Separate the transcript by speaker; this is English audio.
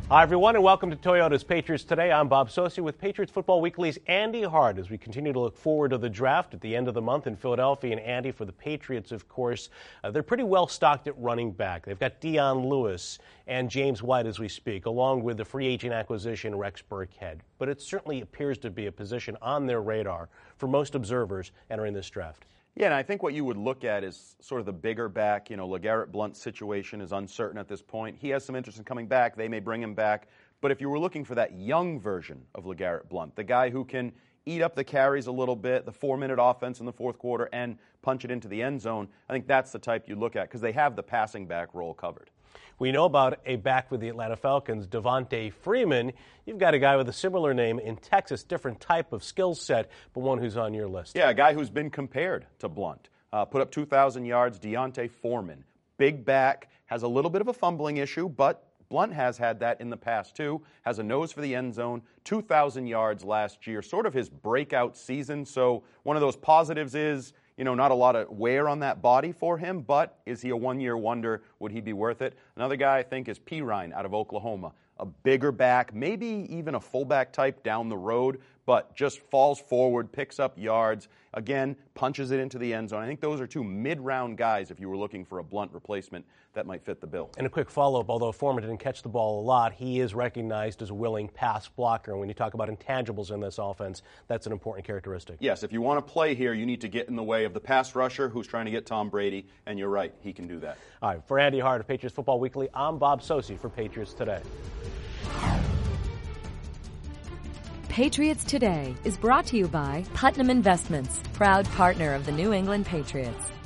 Speaker 1: Hi, everyone, and welcome to Toyota's Patriots Today. I'm Bob Socci with Patriots Football Weekly's Andy Hart as we continue to look forward to the draft at the end of the month in Philadelphia. And Andy, for the Patriots, of course, they're pretty well stocked at running back. They've got Dion Lewis and James White as we speak, along with the free agent acquisition Rex Burkhead. But it certainly appears to be a position on their radar for most observers entering this draft.
Speaker 2: Yeah, and I think what you would look at is sort of the bigger back. You know, LeGarrette Blount's situation is uncertain at this point. He has some interest in coming back. They may bring him back. But if you were looking for that young version of LeGarrette Blount, the guy who can eat up the carries a little bit, the 4-minute offense in the fourth quarter, and punch it into the end zone, I think that's the type you look at because they have the passing back role covered.
Speaker 1: We know about a back with the Atlanta Falcons, Devonta Freeman. You've got a guy with a similar name in Texas, different type of skill set, but one who's on your list.
Speaker 2: Yeah, a guy who's been compared to Blount. Put up 2,000 yards, D'Onta Foreman. Big back, has a little bit of a fumbling issue, but Blount has had that in the past too. Has a nose for the end zone, 2,000 yards last year, sort of his breakout season. So one of those positives is, you know, not a lot of wear on that body for him, but is he a one-year wonder? Would he be worth it? Another guy I think is Perine out of Oklahoma. A bigger back, maybe even a fullback type down the road, but just falls forward, picks up yards, again, punches it into the end zone. I think those are two mid-round guys if you were looking for a Blount replacement that might fit the bill.
Speaker 1: And a quick follow-up, although Foreman didn't catch the ball a lot, he is recognized as a willing pass blocker. And when you talk about intangibles in this offense, that's an important characteristic.
Speaker 2: Yes, if you want to play here, you need to get in the way of the pass rusher who's trying to get Tom Brady, and you're right, he can do that.
Speaker 1: All right, for Andy Hart of Patriots Football Weekly, I'm Bob Socci for Patriots Today.
Speaker 3: Patriots Today is brought to you by Putnam Investments, proud partner of the New England Patriots.